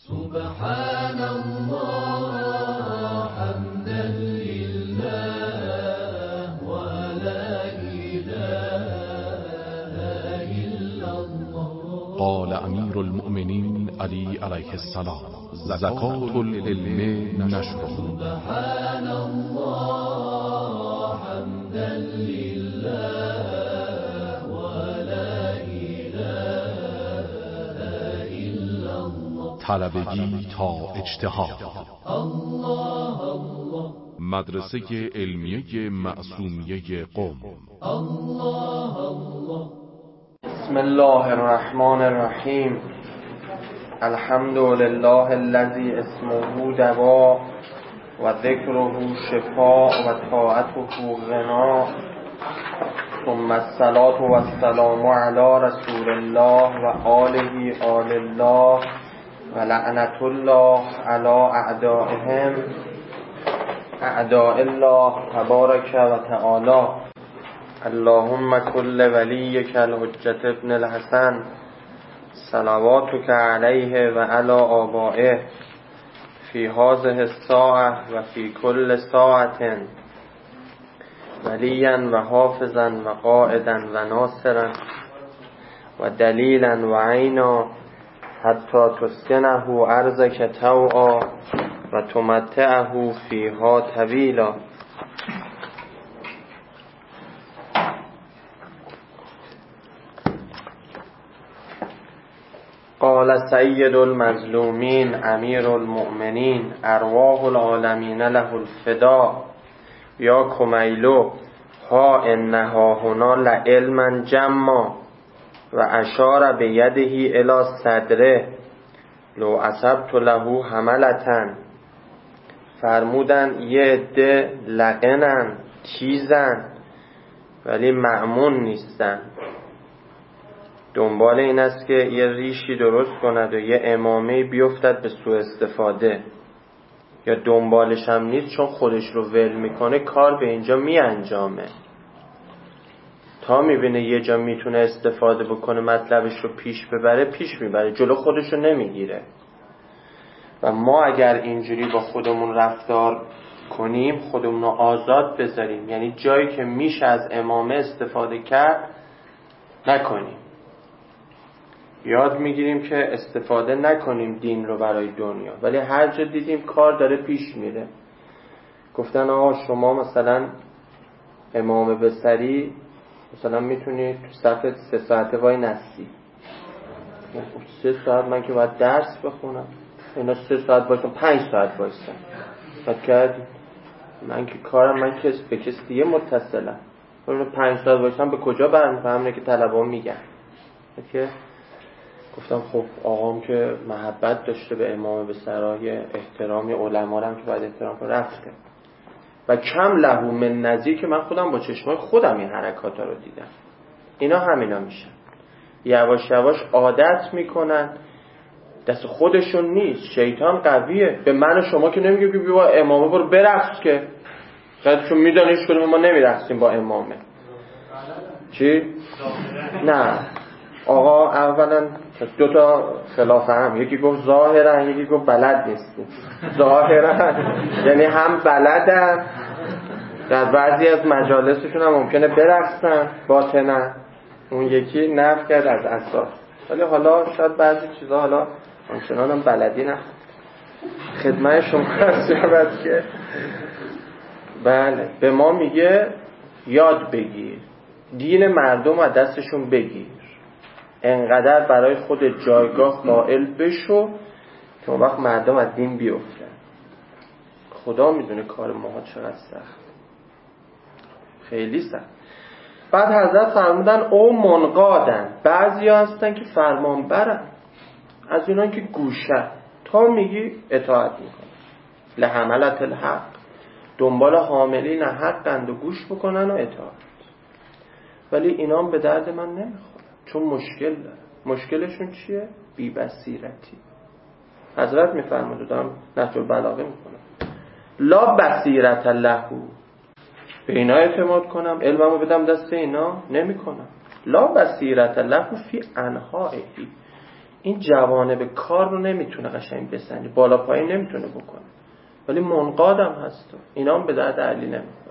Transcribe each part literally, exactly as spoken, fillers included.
سبحان الله حمدا لله ولا إله إلا الله. قال امیر المؤمنین علی علیه السلام: زکات العلم نشره. سبحان الله حمدا لله ولا إله إلا الله. طلبگی تا اجتهاد. الله الله. مدرسه علمیه معصومیه قم. الله الله. بسم الله الرحمن الرحیم. الحمد لله الذي اسمه دوا و ذکره شفاء و طاعته غنا، ثم الصلاة و السلام علی رسول الله و آله آل الله و لعنت الله علی اعدائهم اعداء الله تبارک و تعالی. اللهم كل وليك الحجة ابن الحسن صلواتك عليه وعلى آبائه في هذه الساعة وفي كل ساعة وليا وحافظا وقائدا وناصرا ودليلا وعينا حتى تسكنه أرضك طوعا وتمتعه فيها طويلا. قال سید المظلومین امیر المؤمنین ارواح العالمین له الفداء یا کمیلو ها انها هنا لعلما جما و اشار بیده الی صدره لو اصبت له حملتن. فرمودن یه عده لقنن، تیزن، ولی مأمون نیستن. دنبال این است که یه ریشی درست کند و یه امامه بیفتد به سوء استفاده، یا دنبالش هم نیست چون خودش رو ول میکنه کار به اینجا می انجامه. تا میبینه یه جا میتونه استفاده بکنه مطلبش رو پیش ببره پیش میبره، جلو خودش رو نمیگیره. و ما اگر اینجوری با خودمون رفتار کنیم، خودمون رو آزاد بذاریم، یعنی جایی که میشه از امامه استفاده کرد نکنیم. یاد میگیریم که استفاده نکنیم دین رو برای دنیا، ولی هر جا دیدیم کار داره پیش میره، گفتن آقا شما مثلا امام بصری مثلا میتونی تو صف سه ساعته وای نستی. سه ساعت من که باید درس بخونم، اینا سه ساعت باشم پنج ساعت باشم. بعد کردی من که کارم من که به کسی دیگه متصلم، اونو پنج ساعت باشم به کجا برمیخوام؟ همینه که طلبا میگن. که گفتم خب آقام که محبت داشته به امام بصری، احترامی علما هم که باید احترام کنه، رفته. و کم له من نظیر که من خودم با چشمای خودم این حرکاتا رو دیدم. اینا همینا میشن، یواش یواش عادت میکنن، دست خودشون نیست، شیطان قویه. به من و شما که نمیگه که با امامه برو برقص، که خودشون میدونه هیچ کدوم ما نمیرقصیم با امامه. چی؟ نه آقا اولا دو تا خلاف هم، یکی گفت ظاهرا، یکی گفت بلد نیستی. ظاهرا یعنی هم بلدن، در بعضی از مجالسشون هم ممکنه برقصن، باطنا اون یکی نفی کرد از اساس. ولی حالا شاید بعضی چیزا حالا همچنان هم بلدی نه خدمت شما هست شود که بله به ما میگه یاد بگیر، دین مردم از دستشون بگیر، انقدر برای خود جایگاه قائل بشو که اون وقت مردم از دین بیفتن. خدا میدونه کار ما چقدر سخت، خیلی سخت. بعد حضرت فرمودن او منقادن، بعضی ها هستن که فرمان برن، از اینا که گوشه تا میگی اطاعت میکنن. لحملت الحق، دنبال حاملین حقند و گوش بکنن و اطاعت. ولی اینا هم به درد من نمیخوره چون مشکل داره. مشکلشون چیه؟ بی بصیرتی. حضرت میفرمود، دارم نهج البلاغه میکنم، لا بصیرت له، به اینا اعتماد کنم علممو بدم دست اینا نمی کنم. لا بصیرت له فی انحائه، این جوانب کار رو نمیتونه قشنگ بسنجه، بالا پایین نمیتونه بکنه، ولی منقادم هست. اینا هم به درد علی نمیخوره.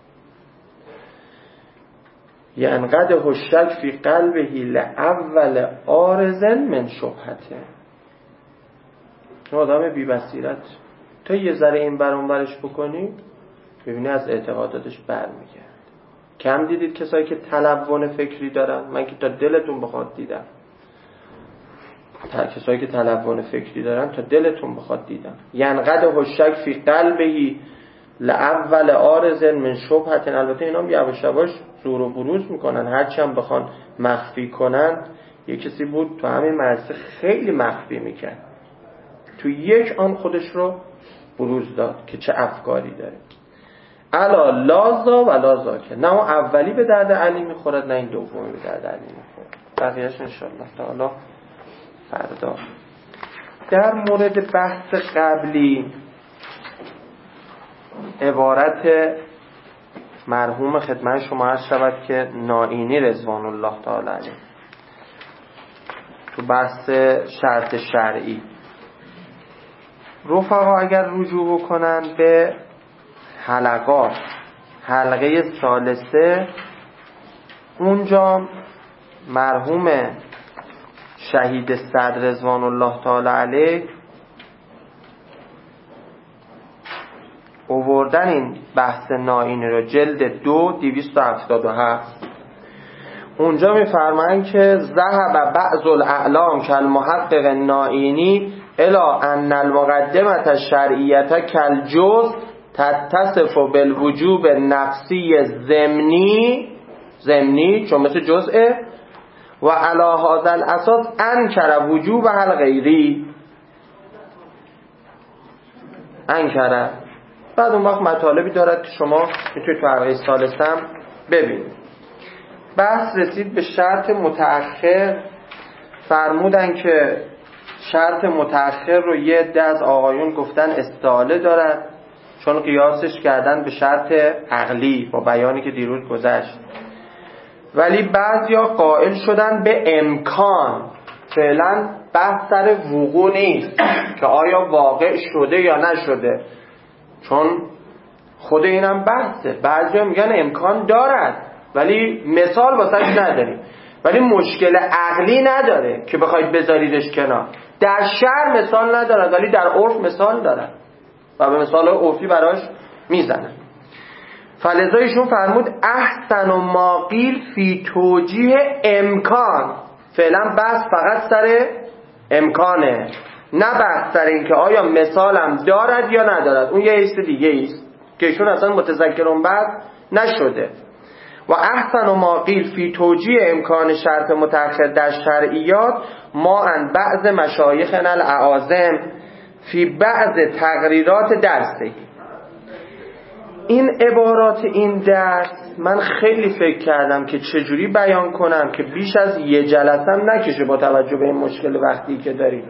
ینقده الشک فی قلبه لاول عارض من شبهته. آدم بی بصیرت تا یه ذره این بر اون برش بکنی ببینی از اعتقاداتش برمیگرد. کم دیدید کسایی که تلون فکری دارن؟ من که تا دلتون بخواد دیدم. تا کسایی که تلون فکری دارن تا دلتون بخواد دیدم. ینقده الشک فی قلبه لاول عارض من شبهته. البته اینا هم یواش یواش زور و بروز میکنن، هرچی هم بخوان مخفی کنن. یه کسی بود تو همین مدرسه خیلی مخفی میکرد، تو یک آن خودش رو بروز داد که چه افکاری داره. الا لازا و لازا که نه اون اولی به درد علی میخورد نه این دومی به درد علی میخورد. بقیهش انشاءالله تعالی فردا. در مورد بحث قبلی عبارت مرحوم خدمت شما عرض شود که نائینی رضوان الله تعالی علیه تو بحث شرط شرعی، رفقا اگر رجوع بکنن به حلقات حلقه ثالثه، اونجا مرحوم شهید صدر رضوان الله تعالی علیه اووردن این بحث نائینی رو جلد دو دویست و هفتاد و هفت. اونجا میفرمایند که ذهب بعض الاعلام کالمحقق نائینی الی ان المقدمه الشرعیه کالجزء تتصف بالوجوب نفسی ضمنی ضمنی چون مثل جزءه و علی هذا الاساس انکر وجوب الغیری انکر. بعد اون وقت مطالبی دارد که شما میتونید تو حلقه ثالثه هم ببینید. بحث رسید به شرط متأخر. فرمودن که شرط متأخر رو یه عده از آقایون گفتن استعاله دارد، چون قیاسش کردن به شرط عقلی با بیانی که دیروز گذشت. ولی بعضیا قائل شدن به امکان. فعلا بحث سر وقوع نیست که آیا واقع شده یا نشده، چون خود اینم بحثه. بعضیا میگن امکان دارد ولی مثال واسش نداریم، ولی مشکل عقلی نداره که بخواید بذاریدش کنار. در شرع مثال ندارد ولی در عرف مثال دارد و به مثال عرفی براش میزنن. فلذا ایشون فرمود احسن و ما قیل فی توجیه امکان. فعلا بحث فقط سر امکانه، نه بحث سر این که آیا مثالم دارد یا ندارد. اون یه ایست دیگه ایست که ایشون اصلا متذکرون بعد نشده. و احسن و ما قیل فی توجیه امکان شرط متأخر در شرعیات ما ان بعض مشایخنا الاعاظم فی بعض تقریرات درسی. این عبارات این درس من خیلی فکر کردم که چجوری بیان کنم که بیش از یه جلسه هم نکشه با توجه به این مشکل وقتی که داریم.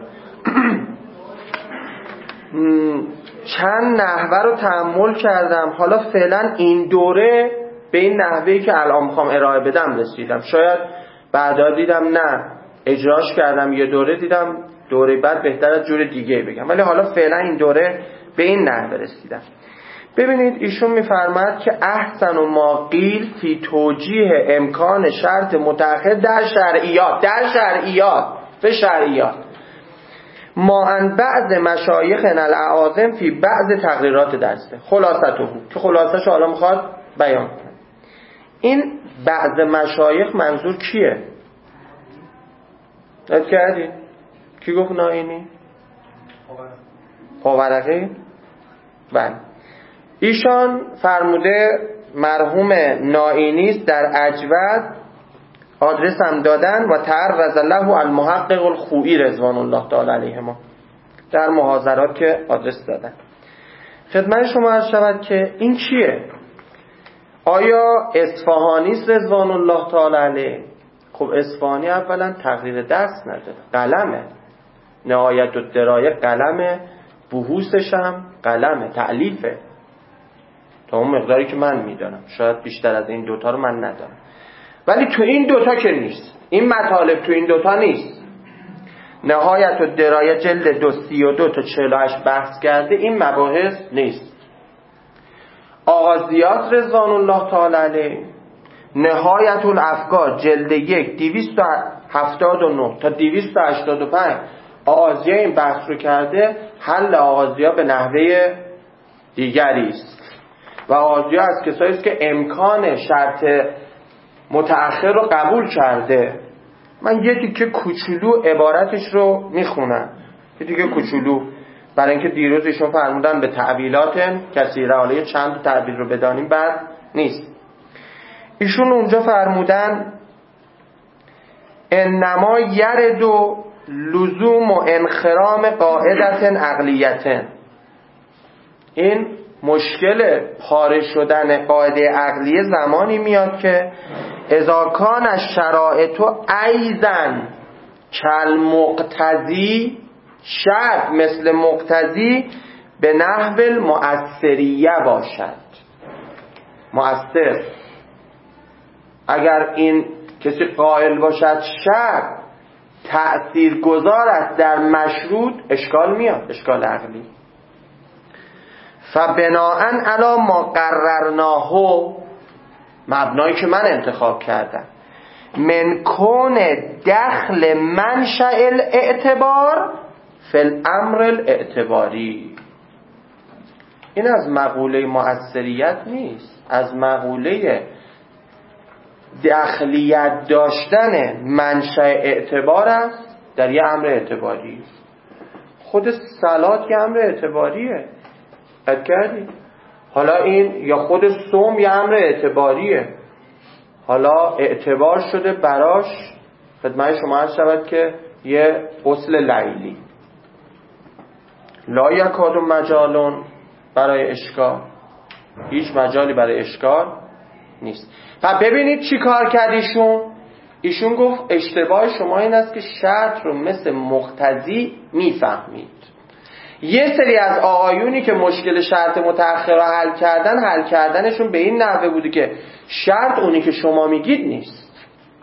چند نحوه رو تأمل کردم. حالا فعلا این دوره به این نحوهی که الان میخوام ارائه بدم رسیدم. شاید بعدا دیدم نه اجراش کردم یه دوره، دیدم دوره بعد بهتر از جور دیگه بگم، ولی حالا فعلا این دوره به این نحوه رسیدم. ببینید ایشون میفرماد که احسن و ما قیل فی توجیه امکان شرط متأخر در شرعیات در شرعیات به شرعیات ما ان بعض مشایخنا الاعاظم فی بعض تقریرات درسه. خلاصته که خلاصه‌شو حالا میخواد بیان کنه. این بعض مشایخ منظور کیه؟ ات کردی؟ کی گفت نائینی؟ پاورقی؟ بله. ایشان فرموده مرحوم نائینی است در اجود، آدرس هم دادن و تعرض له المحقق الخوئی رضوان الله تعالی علیهما در محاضرات که آدرس دادن. خدمت شما عرض شود که این کیه؟ آیا اصفهانی است رضوان الله تعالی علیه؟ خب اصفهانی اولا تغییر دست نداره، قلمه، نهایت الدرایه قلمه، بحوثش هم قلمه، تألیفه تا اون مقداری که من میدانم. شاید بیشتر از این دوتا رو من ندارم، ولی تو این دوتا که نیست. این مطالب تو این دوتا نیست. نهایت و درایه جلد دو سی و دو تا چهل و هشت بحث کرده، این مباحث نیست. آقا زیاد رضوان الله تعالی علیه نهایت الافکار جلد یک دویست و هفتاد و نه تا دویست و هشتاد و پنج آغازیه این بحث رو کرده. حل آغازیه به نحوه دیگری است و آغازیه از کسایی است که امکان شرط متأخر رو قبول کرده. من یه تیکه کوچولو عبارتش رو میخونم، یه تیکه کوچولو، برای اینکه دیروز ایشون فرمودن به تعبیلات کثیره، حالا چند تعبیل رو بدانیم بعد نیست. ایشون اونجا فرمودن انما یرد و لزوم و انخرام قاعدت عقلیتن. این مشکل پاره شدن قاعده عقلیه زمانی میاد که اذا کان الشرائط ایضا کالمقتضی، شرط مثل مقتضی به نحو المؤثریه باشد. مؤثر، اگر این کسی قائل باشد شرط تأثیر گذار است در مشروط، اشکال میاد، اشکال عقلی. فبناءً علی ما قررناه، مبنایی که من انتخاب کردم، من کون دخل منشأ الاعتبار فی الامر الاعتباری. این از مقوله مؤثریت نیست، از مقوله داخلیت داشتن منشأ اعتبار است در یه امر اعتباری. خود صلات یه امر اعتباریه، قد کردی؟ حالا این یا خود صوم یه امر اعتباریه، حالا اعتبار شده براش خدمت شما عرض شود که یه غسل لیلی. لا یکاد مجالون برای اشکال، هیچ مجالی برای اشکال نیست. و ببینید چی کار کرد ایشون. ایشون گفت اشتباه شما این است که شرط رو مثل مقتضی میفهمید. یه سری از آقایونی که مشکل شرط متأخر رو حل کردن، حل کردنشون به این نحوه بوده که شرط اونی که شما میگید نیست،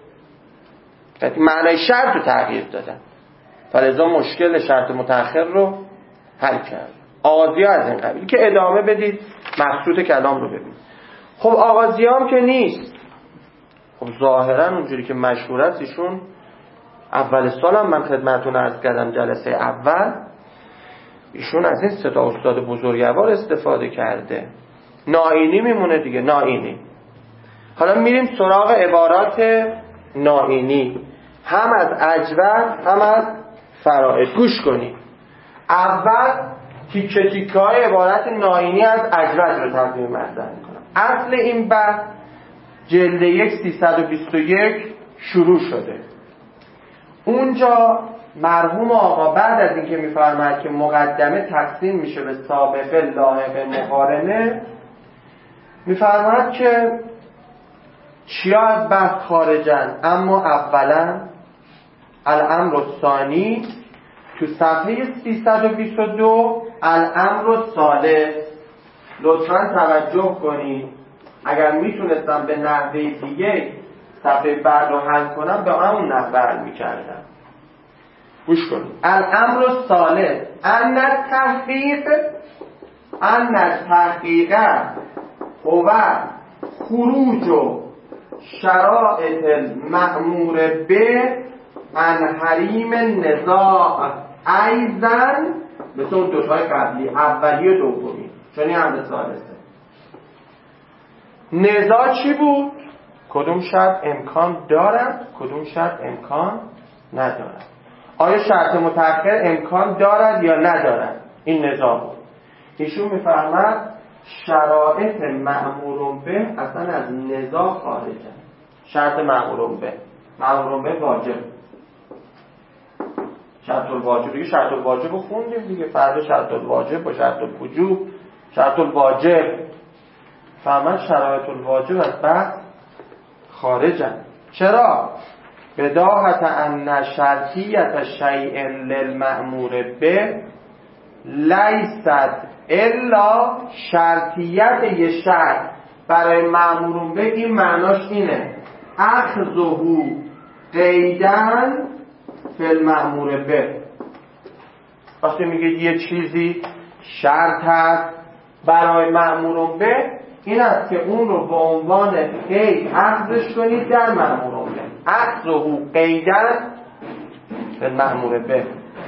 معنای شرط رو تغییر دادن، فلذا مشکل شرط متأخر رو حل کرد. آغازی از این قبیل که ادامه بدید مقصود کلام رو ببینید. خب آغازی هم که نیست. خب ظاهرا اونجوری که مشهور است ایشون اول سال هم من خدمتتون عرض کردم جلسه اول، ایشون از این سه تا استاد بزرگوار استفاده کرده. نائینی میمونه دیگه، نائینی. حالا میریم سراغ عبارات نائینی، هم از اجود هم از فرائض. گوش کنید. اول تیکه تیکه های عبارت نائینی از اجود رو تقدیم مطرح میکنم. اصل این بحث جلد یک سیصد و بیست و یک شروع شده. اونجا مرحوم آقا بعد از اینکه میفرماید که مقدمه تقسیم میشه به سابقه، لاحقه، مقارنه، میفرماید که چیا از بحث خارجن. اما اولا الامر الثانی تو صفحه سیصد و بیست و دو الامر الثالث. لطفاً توجه کنید، اگر میتونستم به نحوه دیگه صفحه بعد رو حل کنم به همون نحوه حل میکردم. گوش کنید. الامر الثالث ان التحقیق ان التحقیق هو خروج شرائط المأمور به عن حریم النزاع ایضا، مثل اون دوتای قبلی، اولی و دومی، چون این امر ثالثه. نزاع چی بود؟ کدوم شرط امکان دارد، کدوم شرط امکان ندارد. آیا شرط متأخر امکان دارد یا ندارد؟ این نزاع بود. ایشون میفرماد شرایط مأمور به اصلا از نزاع خارجه. شرط مأمور به، مأمور به واجب، شرط الواجب دیگه، شرط الواجب رو خوندیم دیگه، فرق شرط الواجب با شرط الوجوب. شرط الواجب فرمود شرایط الواجب از بحث خارجن. چرا؟ بداهت ان شرطیت شیء للمأمور به لیست الا شرطیت یه شرط برای مأمور به، این معناش اینه اخذهو قیدن فعل مأمور به. وقتی میگه یه چیزی شرط هست برای مأمور به، این است که اون رو به عنوان قید اخذش کنید در مأمور به. اخذه قیدن فعل مأمور به.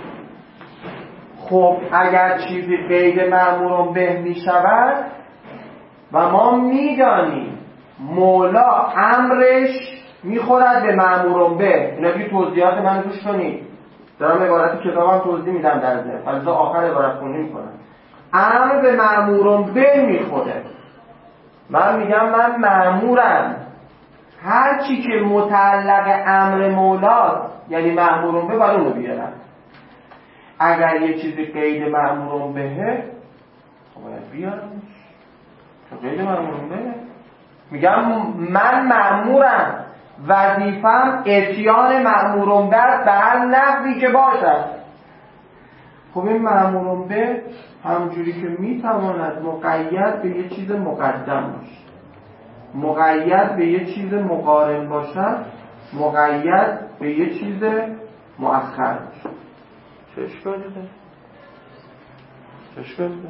خب اگر چیزی قید مأمور به می شود و ما میدانیم مولا امرش میخورد به مأمور به، اینا دیگه توضیحات من گوش کنید، دارم عبارت کتابم توضیح میدم در ذهن، حالا آخر عبارت خونی میکنم. امر به مأمور به میخوره. من میگم من مأمورم، هر چی که متعلق امر مولاست یعنی مأمور به باید اونو بیارم. اگر یه چیزی قید مأمور بهه باید بیارم، چون قید مأمور بهه. میگم من مأمورم، وظیفم اتیان مأمور به به هر نحوی که باشد. خب این مأمور به همجوری که میتواند مقید به یه چیز مقدم باشه، مقید به یه چیز مقارن باشد، مقید به یه چیز مؤخر باشه. چه اشکالی داره؟ چه اشکالی داره؟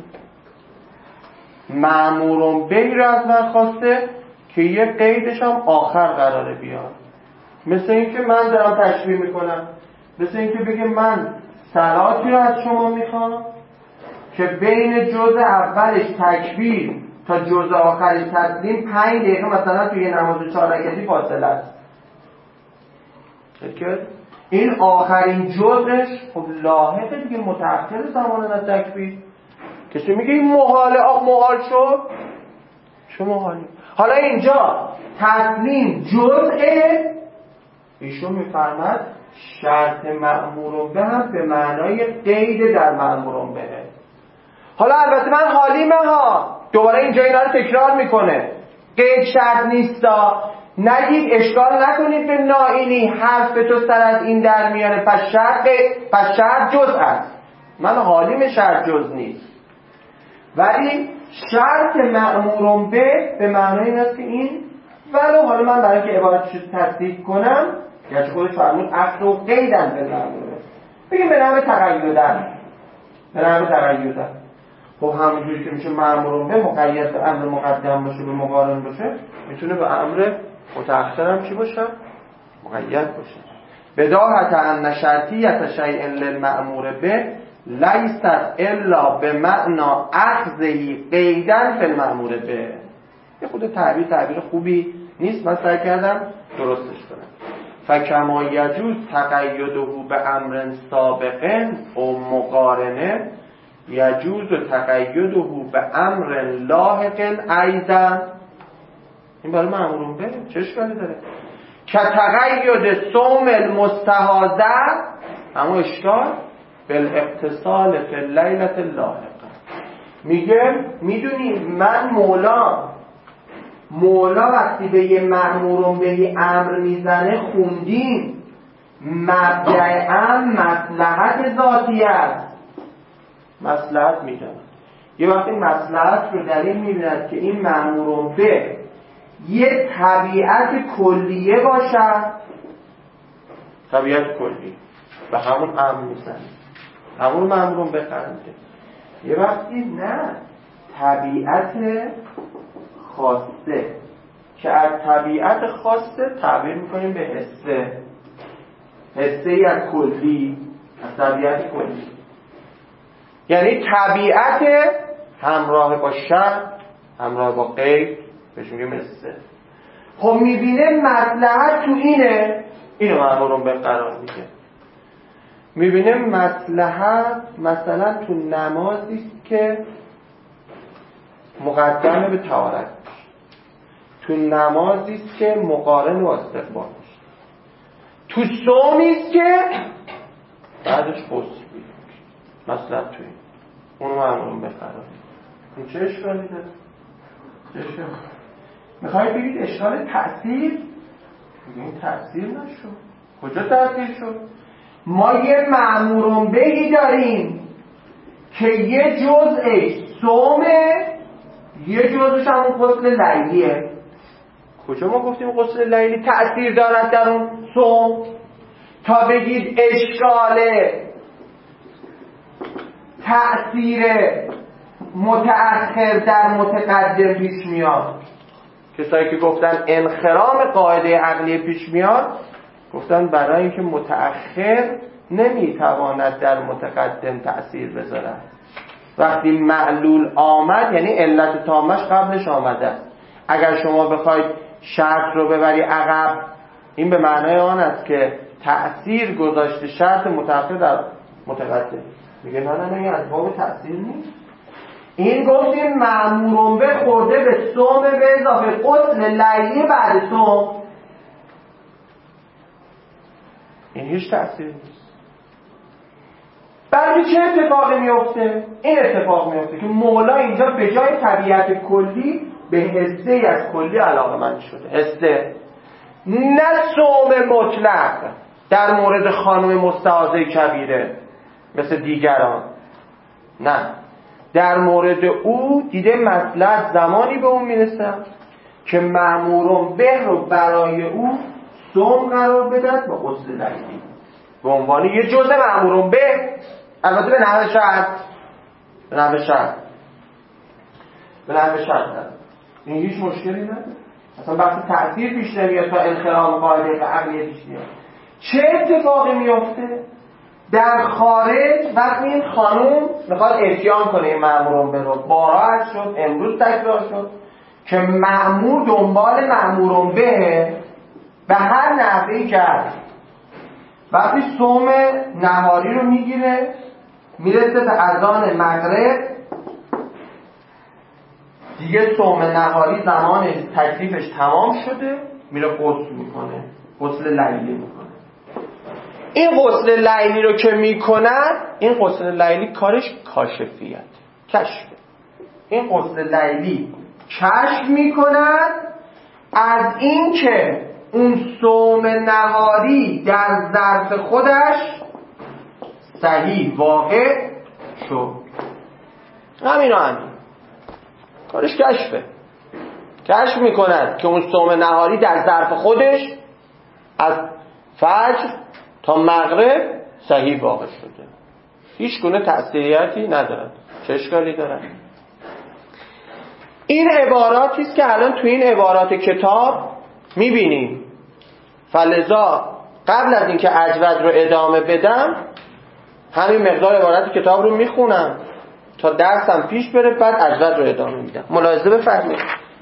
مأمور به را از من خواسته که یه قیدش هم آخر قراره بیاد. مثل اینکه من دارم تشبیه میکنم، مثل اینکه بگه من صلاتی رو از شما میخوام که بین جزء اولش تکبیر تا جزء آخرش تسلیم پنج دقیقه مثلا توی نماز چهار رکعتی فاصله است. این آخرین جزءش خب لاحقه دیگه، متأخر زمان از تکبیر. کسی میگه این محاله، آخ محال شد، چه محالی؟ حالا اینجا تسلیم جزءه، ایشون میفرماد شرط مأمور به هم به معنای قید در مأمور به. حالا البته من حالیمه ها، دوباره اینجا اینا رو تکرار میکنه، قید شرط نیستا، نگید اشکال نکنید به نائینی حرف تو سر از این در میاره، پس شرط پس شرط جز هست. من حالیم شرط جز نیست، ولی شرط مأمور به به معنای این است که این ولو حالا من برای که عبارتش رو تصدیق کنم، گرچه خودش فرمود اخذ و قیدن به مأمور به، بگیم به نحو تقیدن، به نحو تقیدن. خب همونجوری که میشه مأمور به مقید به امر مقدم باشه به مقارن باشه، میتونه به امر متأخر هم چی باشه؟ مقید باشه. بداهت ان شرطیت شیء للمأمور به لیست الا به معنا اخذه قیدن فی المأمور به. یه خود تعبیر تعبیر خوبی نیست، من سعی کردم درستش کنم. فکما یجوز تقیده به امر سابق او مقارنه یجوز تقیده به امر لاحق ایضا. این برای مأمور به چه اشکالی داره؟ که تقید صوم المستحاضه اما اشکال بالاتصال فی اللیلة اللاحقه. میگه میدونی من مولا مولا وقتی به یه مأمور به امر میزنه خوندیم مبدأ ام مصلحت ذاتی است، مصلحت میدونه. یه وقتی مصلحت رو در این میبیند که این مأمور به یه طبیعت کلیه باشد، طبیعت کلی و همون امر میزنه، همون مأمور به خرنده. یه وقتی نه، طبیعت خاصه که از طبیعت خاصه تعبیر میکنیم به حسه، حسه ای از کلی، از طبیعت کلی، یعنی طبیعت همراه با شرط همراه با قید بهش میگیم حسه. خب میبینه مصلحت تو اینه، اینو مأمور به قرار میده. میبینه مصلحت مثلا تو نمازی که مقدمه به طهارت، تو نمازی که مقارن با استقبال، تو صومی که بعدش غسل مصلحت توی اونو مأمور به قرار میده. این چه اشکالی داره؟ چه اشکالی؟ میخواید بگید اشکال تأثیر؟ این تأثیر نشد. کجا تأثیر شد؟ ما یه مأمور بهی داریم که یه جزءش صومه، یه جزءش همون غسل لیلیه. کجا ما گفتیم غسل لیلی تأثیر دارد در اون صوم؟ تا بگید اشکال تأثیر متأخر در متقدم پیش میاد. کسایی که گفتن انخرام قاعده عقلی پیش میاد گفتن برای اینکه متأخر نمیتواند در متقدم تأثیر بذارد. وقتی معلول آمد یعنی علت تامش قبلش آمده است. اگر شما بخواید شرط رو ببری عقب، این به معنای آن است که تأثیر گذاشته شرط متأخر در متقدم. میگه نه نه نه این از باب تأثیر نیست. این گفتیم مأمورون به خورده به صوم به اضافه غسل لیلی بعد صوم، این هیچ تأثیر نیست. بلکه چه اتفاقی میفته؟ این اتفاق میفته که مولا اینجا به جای طبیعت کلی به حسه از کلی علاقه‌مند شده. حسه نه صوم مطلق در مورد خانم مستعاذه کبیره مثل دیگران، نه، در مورد او دیده مصلحت زمانی به اون میرسم که مأمورون به رو برای او صوم قرار بدد با غسل لیلی به عنوان یه جزء مأمورون به، البته به نحو شرط، به نحو شرط به نحو شرط این هیچ مشکلی نداره. اصلا وقتی تأثیر پیش نمیاد تا انخرام قاعده عقلی پیش میاد. چه اتفاقی میفته؟ در خارج وقتی این خانوم میخواد اتیان کنه این مأمورون به رو، بارها هست شد، امروز تکرار شد که مأمور دنبال مأمورون به به هر نحوهی کرد. وقتی صوم نهاری رو میگیره میرسه به اذان مغرب، دیگه صوم نهاری زمان تکلیفش تمام شده، میره غسل میکنه، غسل لیلی میکنه. این غسل لیلی رو که میکند، این غسل لیلی کارش کاشفیت، کشف. این غسل لیلی کشف میکند از این که اون صوم نهاری در ظرف خودش صحیح واقع شد. همین و همین کارش کشفه، کشف میکند که اون صوم نهاری در ظرف خودش از فجر تا مغرب صحیح واقع شده، هیچ گونه تأثیریتی ندارد. چه اشکالی دارد؟ این عباراتی است که الان تو این عبارات کتاب میبینیم. فلذا قبل از اینکه اجود رو ادامه بدم همین مقدار عبارت کتاب رو میخونم تا درسم پیش بره، بعد اجود رو ادامه میدم. ملاحظه بفرمایید.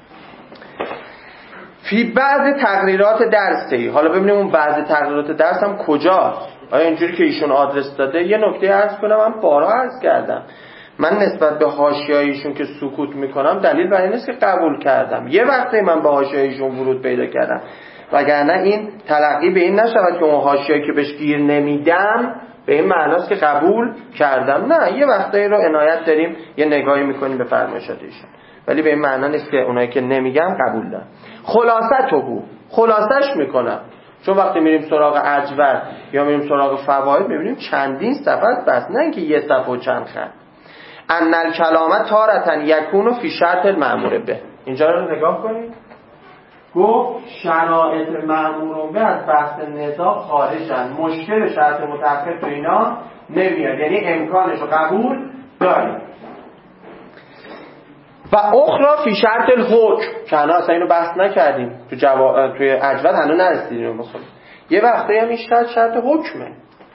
فی بعض تقریرات درسی، حالا ببینیم اون بعض تقریرات درس هم کجاست. آیا اینجوری که ایشون آدرس داده؟ یه نکته عرض کنم، من بارها عرض کردم، من نسبت به حاشیه‌های ایشون که سکوت میکنم دلیل بر این نیست که قبول کردم. یه وقتی من به حاشیه ایشون ورود پیدا کردم، وگرنه این تلقی به این نشود که اون حاشیه‌ای که بهش گیر نمیدم به این معناست که قبول کردم. نه، یه وقتایی رو عنایت داریم یه نگاهی میکنیم به فرمایشات ایشون، ولی به این معنا نیست که اونایی که نمیگم قبول دارم. خلاصه تو بود، خلاصش میکنم، چون وقتی میریم سراغ اجود یا میریم سراغ فواید میبینیم چندین صفحه بس، نه اینکه یه صفحه و چند خط. ان الکلام تارة یکون فی شرط المأمور به، اینجا رو نگاه کنید. گفت شرایط مأمور به از بحث نزاع خارجن، مشکل شرط متأخر تو اینا نمیاد، یعنی امکانش رو قبول داریم. و اخرى فی شرط الحکم، که هنوز اصلا اینو بحث نکردیم تو جوا... توی اجود هنوز نرسیدیم. مثلا یه وقتی هم این شرط شرط حکمه.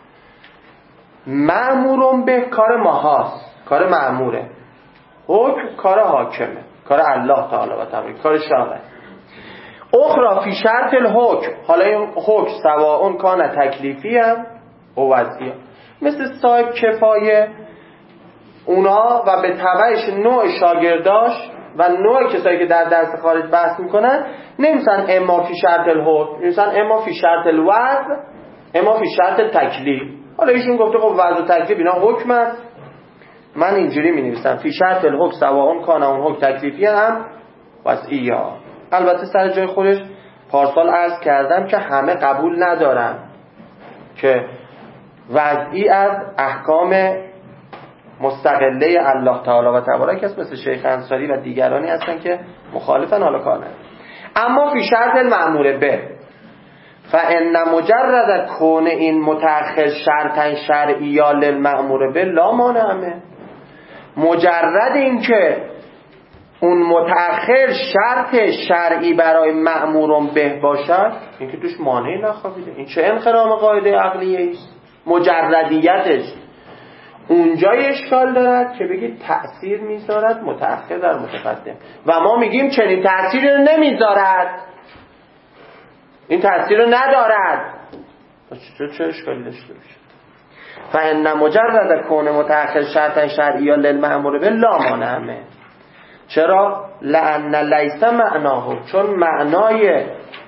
مأمورون به کار ماهاست، کار مأموره. حکم کار حاکمه، کار الله تعالی و تبارک، کار شرع. اخرى فی شرط الحکم، حالا این حکم سواء کان تکلیفی هم و وضعی، مثل صاحب کفایه اونا و به تبعش نوع شاگرداش و نوع کسایی که در درس خارج بحث میکنن نمیسن اما فی شرط الحکم، نمیسن اما فی شرط الوضع، اما فی شرط تکلیف. حالا ایشون گفته خب وضع و تکلیف اینا حکم است، من اینجوری می نویسم فی شرط الحکم سواء کان اون حکم تکلیفی هم وضعی. ها البته سر جای خودش پارسال عرض کردم که همه قبول ندارن که وضعی از احکام مستقله الله تعالی و تبارک است، مثل شیخ انصاری و دیگرانی هستن که مخالفن، حالا کار ندارن. اما فی شرط المأمور به فان مجرد کون این متأخر شرطا شرعیا للمأمور به لا مانع منه. مجرد این که اون متأخر شرط شرعی برای مأمور به باشد، این که توش مانعی نخوابیده. این چه انخرام قاعده عقلیه است؟ مجردیتش اونجای اشکال دارد که بگید تأثیر میذارد متأخر در متقدم، و ما میگیم چنین تأثیری رو نمیذارد، این تأثیر رو ندارد. چه چه اشکالی داشته باشه؟ فإن مجرد کون متأخر شرطا شرعیا للمأمور به لا مانع منه. چرا؟ لأن لیس معناه، چون معنای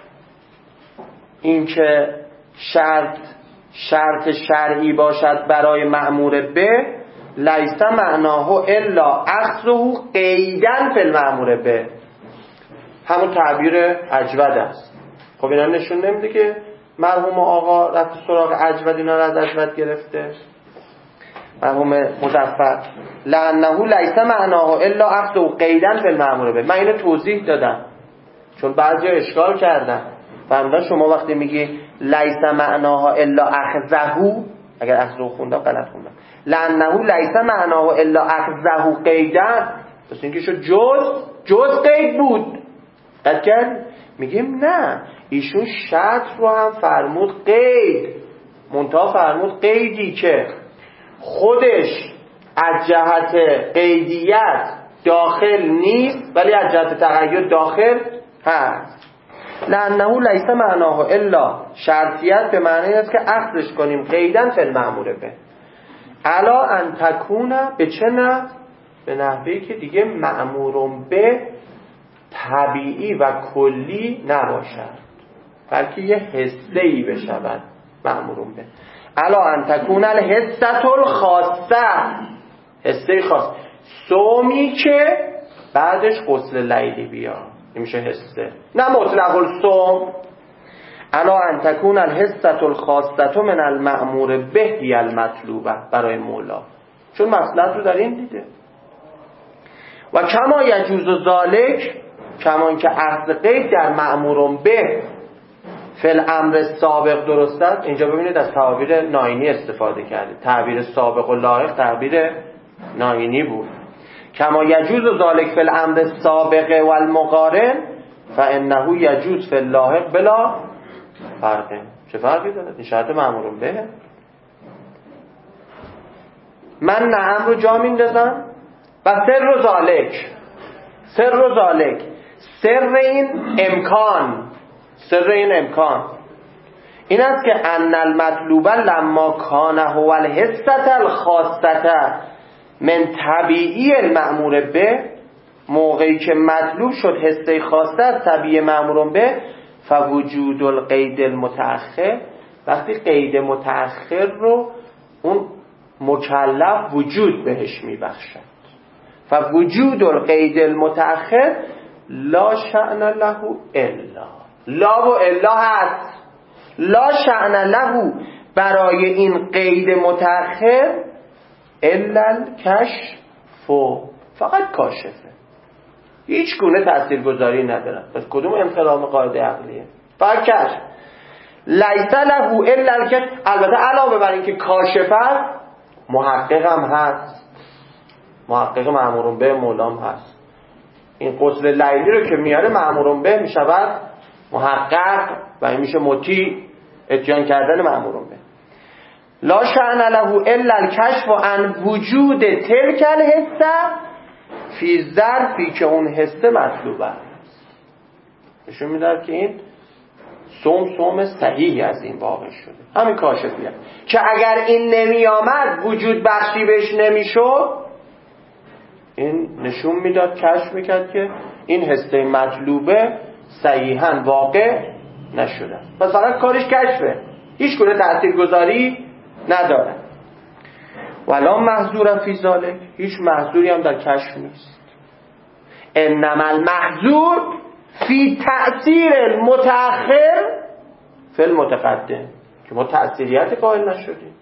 این که شرط شرط شرعی باشد برای مأمور به، لیس معناه الا اخذه قیدا فی المأمور به، همون تعبیر اجود است. خب اینا نشون نمیده که مرحوم آقا رفت سراغ اجود، اینا رو از اجود گرفته. مرحوم مظفر لأنه لیس معناه الا اخذه قیدا فی المأمور به، من اینو توضیح دادم چون بعضی اشکال کردن. فهمیدن شما وقتی میگی لیس معناها الا اخذه، اگر اخذه خوندم غلط خوندم، لأنه لیس معناه الا اخذه قیدا، پس اینکه شد جز جز قید بود. قد کرد میگیم نه، ایشون شرط رو هم فرمود قید، منتها فرمود قیدی که خودش از جهت قیدیت داخل نیست ولی از جهت تقید داخل هست. لأنه لیس معناه الا، شرطیت به معنی است که اخذش کنیم قیدن فی المأمور به، الا ان تکون، به چه نحو؟ به نحوی که دیگه مأمور به طبیعی و کلی نباشد، بلکه یه حسه‌ای بشود مأمور به. الا ان تکون الحسة الخاصه، حسه خاص، صومی که بعدش غسل لیلی بیاد، این میشه حسه، نه مطلق الصوم. الا ان تکون الحسة الخاصه من المأمور به هی المطلوبه، برای مولا، چون مصلحت رو در این دیده. و کما یجوز ذالک، کما که اخذ قید در مأمور به فی الامر سابق درست است. اینجا ببینید از تعبیر ناینی استفاده کرده، تعبیر سابق و لاحق تعبیر ناینی بود. کما یجوز ذالک فی الامر سابق و المقارن فانه یجوز فی اللاحق بلا فرق. چه فرقی داره؟ این شرط مأمور به. من نعم رو جا میندازم و سر و ذالک، سر و ذالک، سر این امکان، سر این امکان این است که ان المطلوب لما کان هو الحسة الخاصة من طبیعی المأمور به، موقعی که مطلوب شد حسه خاصه از طبیعی مأمور به، فوجود القید المتأخر، وقتی قید متأخر رو اون مکلف وجود بهش میبخشد. فوجود القید المتأخر لا شأن له الا، لا و الا هست، لا شأن له، برای این قید متأخر الا الکشف، فقط کاشفه، هیچ گونه تاثیرگذاری نداره. پس کدوم انخرام قاعده عقلیه؟ فقط کشف. لیس له الا الکشف، البته علاوه بر این که کاشف است، محقق هم هست، محقق مأمور به مولام هست. این غسل لیلی رو که میاره مأمور به میشود محقق و این میشه مطیع، اتیان کردن مأمور به. لا شأن له الا الکشف عن وجود تلک الحسه فی ظرفی که اون حسه مطلوب است. نشون میدهد که این صوم صوم صحیحی از این واقع شده، همین کاشفیه که اگر این نمی آمد وجود بخشی بهش نمیشد، این نشون میداد، کشف میکرد که این حسه مطلوبه صحیحاً واقع نشده. پس فقط کارش کشفه، هیچ گونه تاثیرگذاری نداره. ولا محظور فی ذالک، هیچ محظوری هم در کشف نیست. انما المحظور فی تأثیر المتأخر فی المتقدم، که ما تأثیریت قائل نشدیم.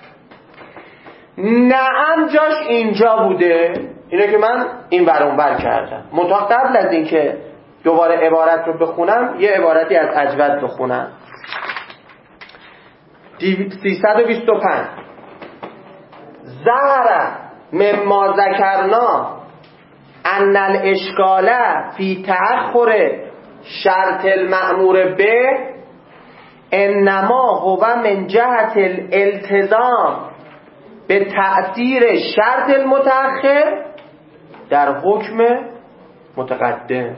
نعم جاش اینجا بوده، اینه که من این ور اون ور کردم. منتها قبل از این که دوباره عبارت رو بخونم یه عبارتی از اجود بخونم. سیصد و بیست و پنج ظهر مما ذکرنا ان الاشکال فی تأخر شرط المأمور به انما هو من جهت الالتزام به تأثیر شرط المتأخر در حکم متقدم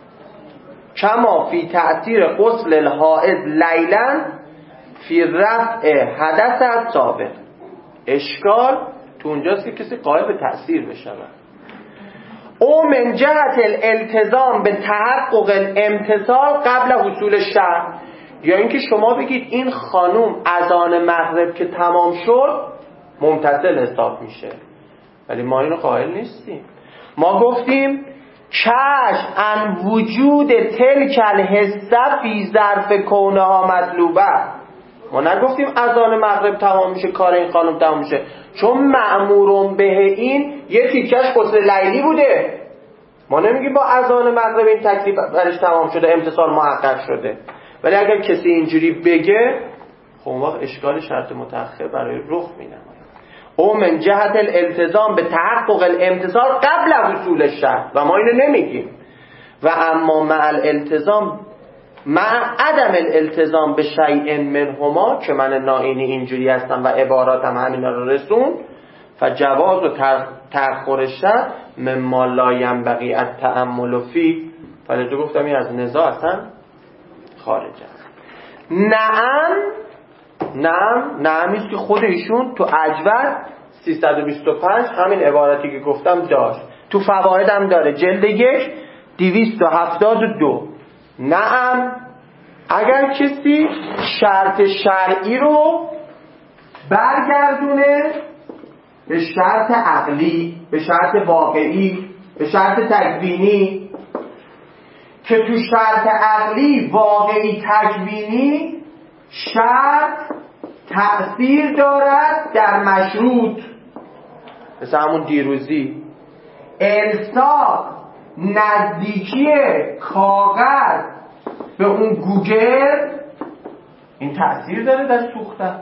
کما فی تأثیر غسل الحائض لیلا فی رفع حدث السابق. اشکال تو اونجاست که کسی قائل به تأثیر بشود. او من جهت الالتزام به تحقق الامتصال قبل حصول شرط، یا اینکه شما بگید این خانوم اذان مغرب که تمام شد ممتثل حساب میشه، ولی ما اینو قائل نیستیم. ما گفتیم کشف عن وجود تلک الحصه فی ظرف کونها مطلوبه. ما نگفتیم اذان مغرب تمام میشه کار این خانم تمام میشه، چون مأمورون به این یه تیکش غسل لیلی بوده. ما نمیگیم با اذان مغرب این تکلیف برش تمام شده، امتصال محقق شده. ولی اگر کسی اینجوری بگه خب وقت اشکال شرط متأخر برای رخ مینماید. او من جهت الالتزام به تحقق الامتصال قبل حصول شرط، و ما اینو نمیگیم. و اما مع الالتزام مع عدم الالتزام به شیء منهما، که من نائینی اینجوری هستم و عباراتم همینا رو رسون، فجواز و تأخر الشرط مما لا ينبغي التأمل فيه. ولی گفتم این از نزاع اصلا خارج است. نعم نعم نعمیست که خود ایشون تو اجود سیصد و بیست و پنج همین عبارتی که گفتم داشت، تو فوایدم داره، جلد یک دویست و هفتاد و دو. نعم اگر کسی شرط شرعی رو برگردونه به شرط عقلی، به شرط واقعی، به شرط تکوینی، که تو شرط عقلی واقعی تکوینی شرط تأثیر دارد در مشروط، مثل همون دیروزی الصاق نزدیکی کاغذ به اون گوگل، این تأثیر داره در سوختن.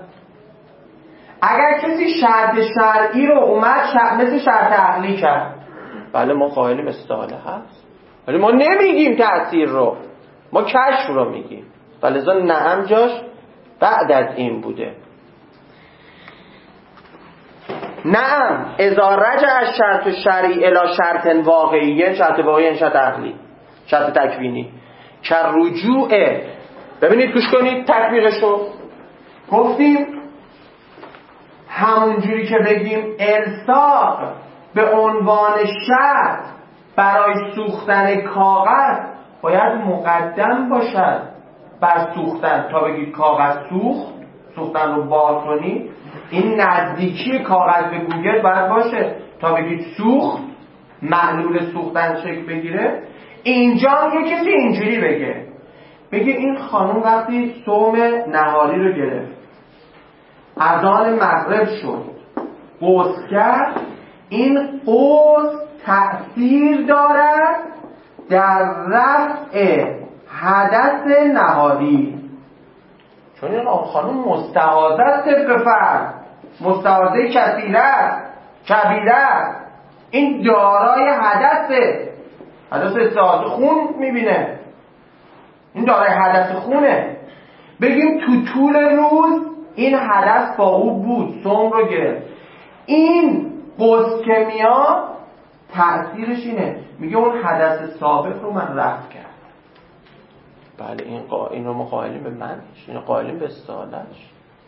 اگر کسی شرط شرعی رو اومد شرط مثل شرط عقلی کرد، بله ما قائلیم استحاله هست، ولی ما نمیگیم تأثیر رو، ما کشف رو میگیم. ولذا نعم جاش بعد از این بوده. نعم اذا رجع الشرط الشرعی الی شرط واقعی، شرط واقعی یعنی شرط عقلی، شرط تکوینی، که رجوع، ببینید گوش کنید تطبیقشو. گفتیم همونجوری که بگیم الصاق به عنوان شرط برای سوختن کاغذ باید مقدم باشد بر سوختن. تا بگید کاغذ سوخت، سوختن رو باز کنید، این نزدیکی کاغذ به گوگل باید باشه تا بگید سوخت، معلول سوختن شکل بگیره. اینجا یه کسی اینجوری بگه، بگه این خانم وقتی صوم نهاری رو گرفت، اذان مغرب شد، غسل کرد، این غسل تأثیر دارد در رفع حدث نهاری. چون این خانم مستعاذه است، طبق فرض مستعاذه کثیره کبیره، این دارای حدثه، حدث استعاذه خون میبینه، این دارای حدث خونه. بگیم تو طول روز این حدث با او بود، صوم رو گرفت، این غسل که میاد تأثیرش اینه، میگه اون حدث سابق رو من رفع کردم. بله این قا... این رو ما قائلیم به منش، این رو قائلیم به استحاله‌اش.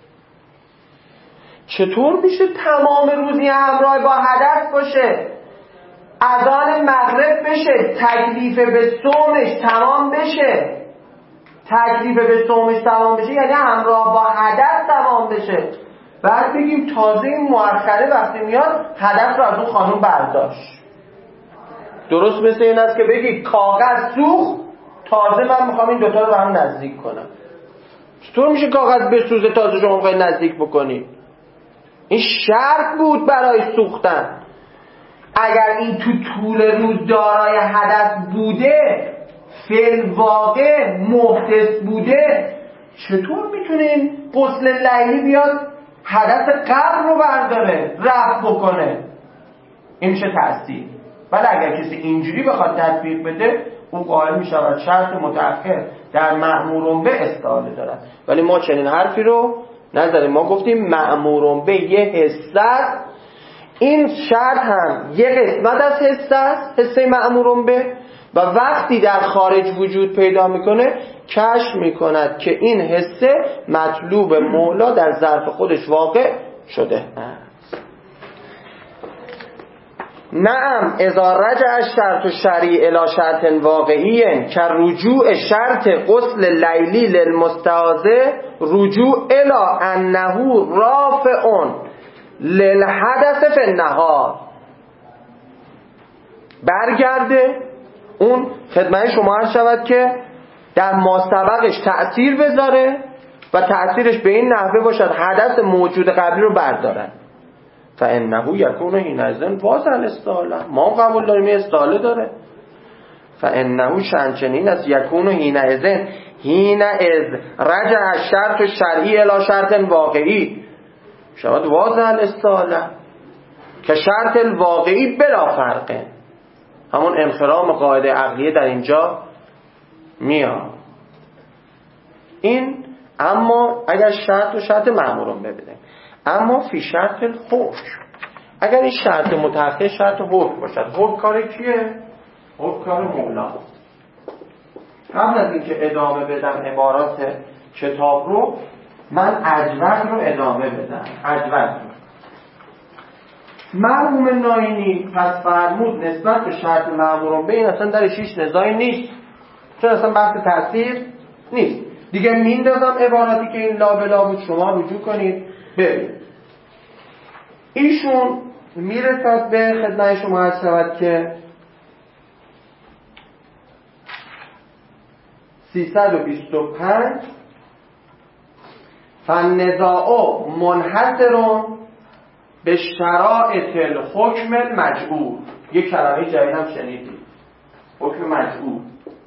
چطور میشه تمام روزی همراه با حدث باشه، اذان مغرب بشه، تکلیف به صومش تمام بشه، تکلیف به صومش تمام بشه یعنی همراه با حدث تمام بشه، بعد بگیم تازه این مؤخره وقتی میاد حدث رو از اون خانم برداشت. درست مثل این است که بگی کاغذ سوخت، تازه من میخوام این دوتا رو به هم نزدیک کنم. چطور میشه کاغذ بسوزه تازه شما میخوای نزدیک بکنی؟ این شرط بود برای سوختن. اگر این تو طول روز دارای حدث بوده، فی الواقع محدث بوده، چطور میتونه این غسل لیلی بیاد حدث قبل رو برداره رفع بکنه؟ این میشه تأثیر. ولی اگر کسی اینجوری بخواد تطبیق بده، اون قائل میشود شرط متأخر در مأمورون به استحاله دارد. ولی ما چنین حرفی رو نزدیم. ما گفتیم مأمورون به یه حصه است، این شرط هم یه قسمت از حصه است، حصه مأمورون به، و وقتی در خارج وجود پیدا میکنه کشف میکند که این حصه مطلوب مولا در ظرف خودش واقع شده است. نعم اذا رجع الشرط الشرعی الی شرط واقعی که رجوع شرط غسل لیلی للمستحاضه رجوع الی انه رافع للحدث فی النهار، برگرده اون خدمت شما عرض شود که در ماسبقش تأثیر بذاره و تأثیرش به این نحوه باشد حدث موجود قبلی رو بردارن. فانه یکون حینئذ واضح الاستحاله، ما قبول داریم این استحاله داره. فانه شنچنین است یکون حینئذ حینئذ رجع الشرط الشرعی الی شرط واقعی شود واضح الاستحاله که شرط الواقعی بلا فرقه. همون انخرام قاعده عقلیه در اینجا میاد. این اما اگر شرط و شرط مأمورون ببینیم، اما فی شرط الحکم، اگر این شرط متأخر شرط حکم باشد، حکم کار کیه؟ حکم کار مولا. قبل از اینکه ادامه بدم عبارات کتاب رو، من اجود رو ادامه بدم. اجود رو مرحوم ناینی پس فرمود نسبت به شرط مأمورون به این اصلا درش هیچ نزاعی نیست، چون اصلا بحث تأثیر نیست. دیگه میندازم عباراتی که این لا بلا بود، شما رجوع کنید ببینید. ایشون میرسد به خدمت شما عرض شود که سیصد و بیست و پنج فالنزاع منحصر به شرائط الحکم المجعول. یک کلمه جدید هم شنیدید، حکم مجعول.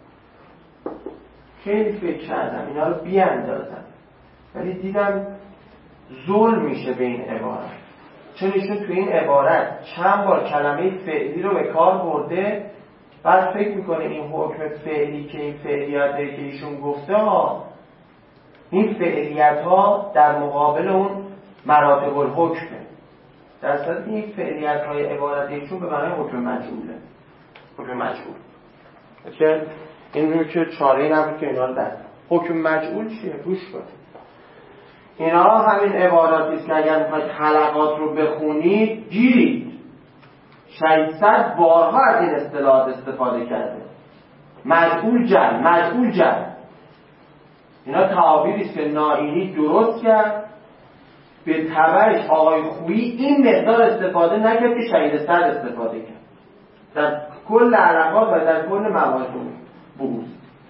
خیلی فکر کردم اینا رو بیاندازم، ولی دیدم ظلم میشه به این عبارت، چون ایشون تو این عبارت چند بار کلمه فعلی رو به کار برده. بعد فکر میکنه این حکم فعلی که این فعلیت که ایشون گفته ها، این فعلیت ها در مقابل اون مراتب الحکمه، در صورتی این فعلیت های عبارت ایشون به معنی حکم مجعوله. حکم مجعول که این رو که چاره‌ای نبود که اینا رو در حکم مجعول چیه؟ گوش کنید. اینا همین عباراتی است که اگر میخواید حلقات رو بخونید گیرید. ششصد بارها از این اصطلاحات استفاده کرده. مجعول جل، مجعول جل. اینا تعابیری است که ناینی درست کرد، به تبعش آقای خویی این مقدار استفاده نکرد که شهید صد استفاده کرد در کل حلقات و در کل مواضع بحوث.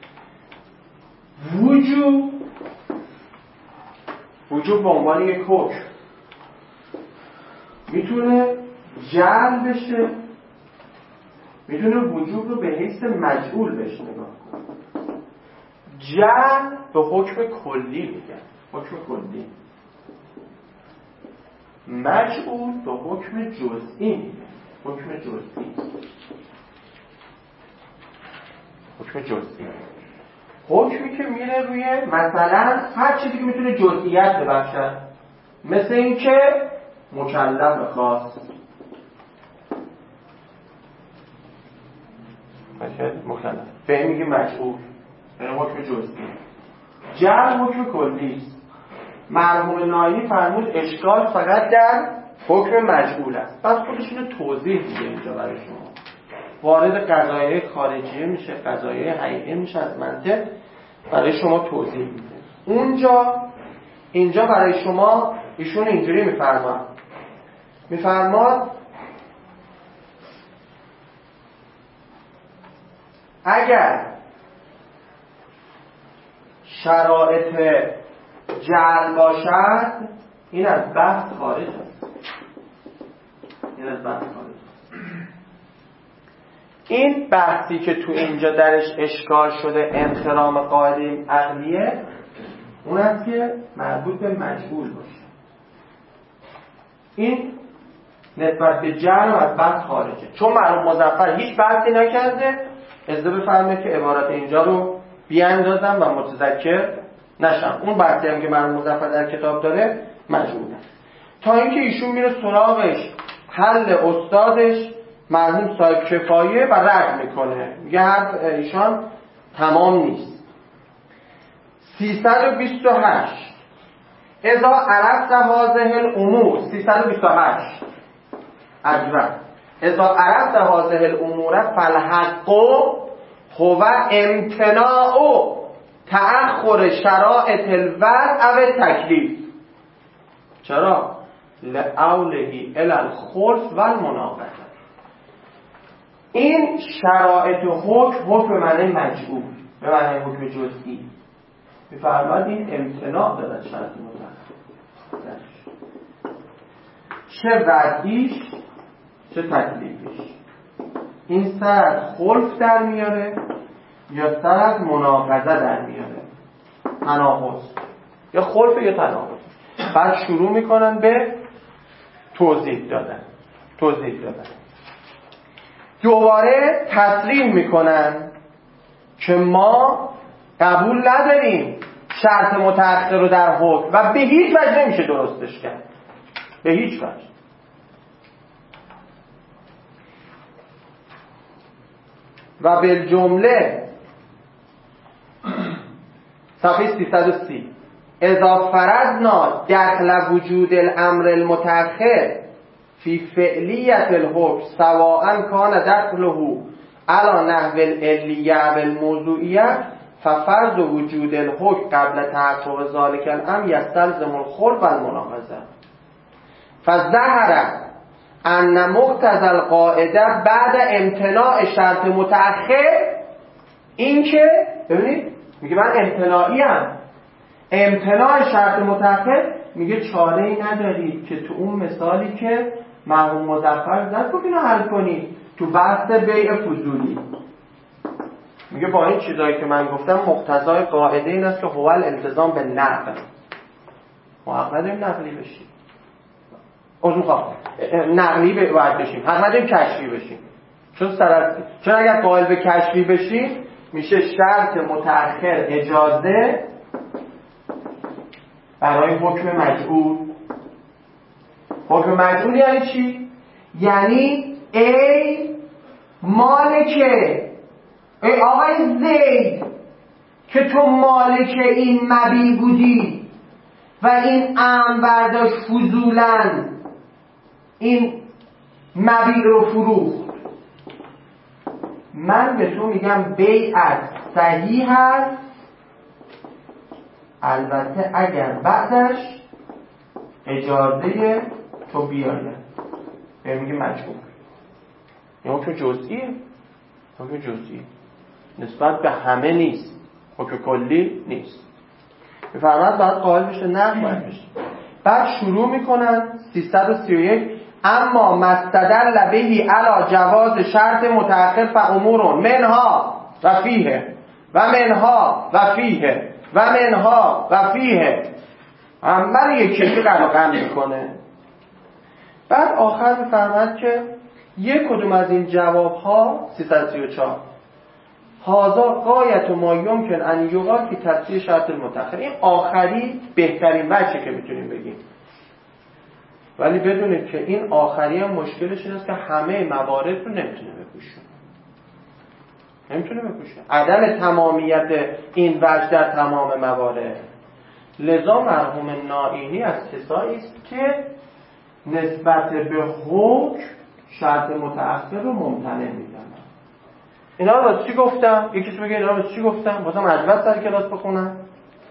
وجوب وجوب به عنوان یک حکم میتونه جعل بشه، میتونه وجوب رو به حیث مجعول بشه نگاه کنه. جعل به حکم کلی میگن، حکم کلی. مجعول به حکم جزئی میگن، حکم جزئی. حکم جزئی حکمی که میره روی مثلا هر چیزی که میتونه جزئیات ببخشد، مثل این که مکلف خاص مکلف به این میگه مجعول، یعنی حکم جزئی. جعل حکم کلی است. مرحوم ناینی فرمود اشکال فقط در حکم مجعول است. بعد خودش اینو توضیح میده اینجا برای شما. وارد قضایای خارجیه میشه، قضایای حقیقی میشه، از منطق برای شما توضیح میده. اونجا اینجا برای شما ایشون اینجوری میفرماد میفرماد اگر شرایط جعل باشد این از بحث خارج است. این از بحث خارج است. این بحثی که تو اینجا درش اشکال شده انخرام قاعده عقلیه، اون است که مربوط به مجهول باشه. این نسبت به جر و از بحث خارجه، چون معلوم مظفر هیچ بحثی نکرده. اجازه بفرمایید که عبارت اینجا رو بیاندازم و متذکر نشم. اون بحثی هم که معلوم مظفر در کتاب داره مجهوله، تا اینکه ایشون میره سراغش حل استادش مرحوم صاحب کفایه و رد میکنه، میگه حرف ایشان تمام نیست. سیصد و بیست و هشت اذا عرفت هذه الامور، سیصد و بیست و هشت اجرا اذا عرفت هذه الامور فالحق هو امتناع تأخر شرائط الوضع و تکلیف. چرا؟ لعوله الی الخلف و المناقضه. این شرایط حکم، حکم معنی مجبور به معنی حکم جزئی، می‌فرماد این امتناع دارد شرط مطلق، چه وضعیش چه تکلیفیش. این سر از خلف در میاره یا سر از مناقضه در میاره، تناقض یا خلف یا تناقض. بعد شروع میکنن به توضیح دادن توضیح دادن دوباره تصریح میکنن که ما قبول نداریم شرط متأخر رو در حکم و به هیچ وجه نمیشه درستش کرد، به هیچ وجه. و بالجمله صفحه سیصد و سی اذا فرضنا دخل وجود الامر المتأخر فی فعلیت الحکم سواء کان دخله علی نحو العلیه و الموضوعیه ففرض وجود الحکم قبل تحقق ذلك الامر یستلزم الخلف و المناقضه. فظهر ان مقتضی القاعده بعد امتناع شرط متأخر، این که ببینید میگه من امتناعی ام، امتناع شرط متأخر میگه چاره ای ندارید که تو اون مثالی که مرحوم مظفر زد گفت اینو حل کنید تو بحث بیع فضولی. میگه با این چیزایی که من گفتم مقتضای قاعده این است که هو الالتزام به نقل، ما حق نداریم نقلی بشیم، عذر میخوام نقلی باید بشیم، حق نداریم کشفی بشیم، چون سر چون اگر قائل به کشفی بشیم میشه شرط متأخر اجازه برای حکم مجعول. حکم مجعول یعنی چی؟ یعنی ای مالکه، ای آقای زید که تو مالک این مبیع بودی و این ام برداشت فضولاً این مبیع رو فروخت، من به تو میگم بیعت صحیح هست، البته اگر بعدش اجازه تو بیاره. به میگه مجبور. این حکم جزئیه، حکم جزئی نسبت به همه نیست، حکم کلی نیست. بفرماد بعد قائل بشه نه باید بشه. بعد شروع میکنن سیصد و سی و یک اما مستدل بهی علی جواز شرط متأخر فامور منها و فیه و منها و فیه و منها و فیه، همه یکی یکی قلقم میکنه. بعد آخر میفرماد که یک کدوم از این جوابها سیصد و سی و چهار هذا غایت ما یمکن ان یقال فی تفسیر شرط المتأخر، این آخری بهترین وجهی که میتونیم بگیم، ولی بدونید که این آخری هم مشکلش این است که همه موارد رو نمیتونه بپوشونه، نمیتونه بپوشونه عدم تمامیت این وجه در تمام موارد. لذا مرحوم نائینی از کسایی است که نسبت به حکم شرط متأخر رو ممتنع میدونن. اینا رو چی گفتم؟ یکی چی بگه اینا رو چی گفتم؟ بازم عجبت سر کلاس بخونم.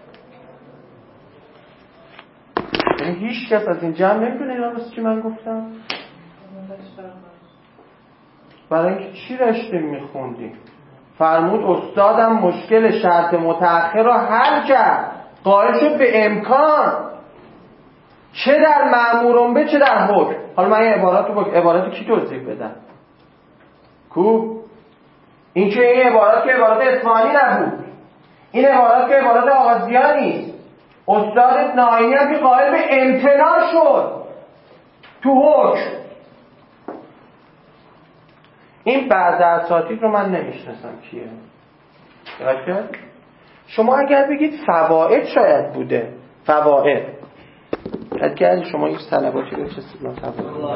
یعنی هیچ کس از این جمع نمیدونه اینا رو چی من گفتم؟ برای اینکه چی داشتیم میخوندیم؟ فرمود استادم مشکل شرط متأخر رو حل کرد، قائل شد به امکان چه در مأمورون به چه در حکم. حالا من این عبارات رو با عبارات کی توضیح بدم؟ کو؟ این که این عبارات که عبارات اصفهانی نبود، این عبارات که عبارات آغازیان نیست، استاد ناینی هم که قائل به امتناع شد تو حکم. این بعض اساتید رو من نمیشناسم کیه. درسته؟ شما اگر بگید فواید شاید بوده، فواید اگر شما این طلباتی بفرستید ما فواید